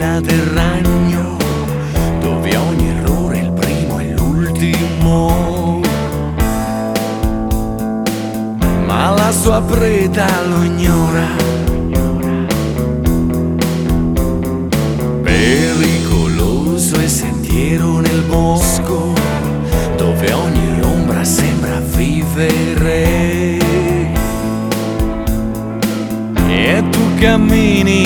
pianeta del ragno, dove ogni errore è il primo e l'ultimo. Ma la sua preda lo ignora. Pericoloso è sentiero nel bosco, dove ogni ombra sembra vivere. E tu cammini